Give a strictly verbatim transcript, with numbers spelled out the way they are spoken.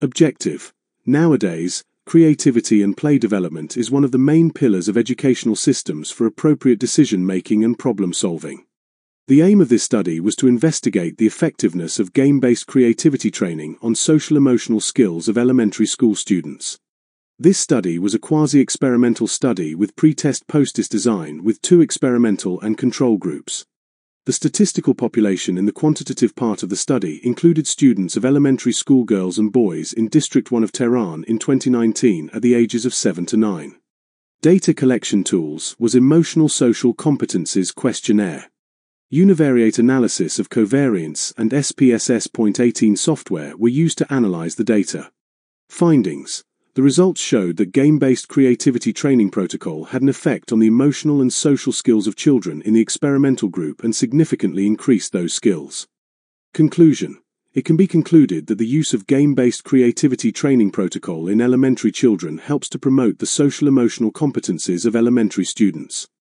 Objective. Nowadays, creativity and play development is one of the main pillars of educational systems for appropriate decision-making and problem-solving. The aim of this study was to investigate the effectiveness of game-based creativity training on social-emotional skills of elementary school students. This study was a quasi-experimental study with pre-test post-test design with two experimental and control groups. The statistical population in the quantitative part of the study included students of elementary school girls and boys in District one of Tehran in twenty nineteen at the ages of seven to nine. Data collection tools was Emotional Social Competencies Questionnaire. Univariate analysis of covariance and S P S S eighteen software were used to analyze the data. Findings. The results showed that game-based creativity training protocol had an effect on the emotional and social skills of children in the experimental group and significantly increased those skills. Conclusion. It can be concluded that the use of game-based creativity training protocol in elementary children helps to promote the social-emotional competencies of elementary students.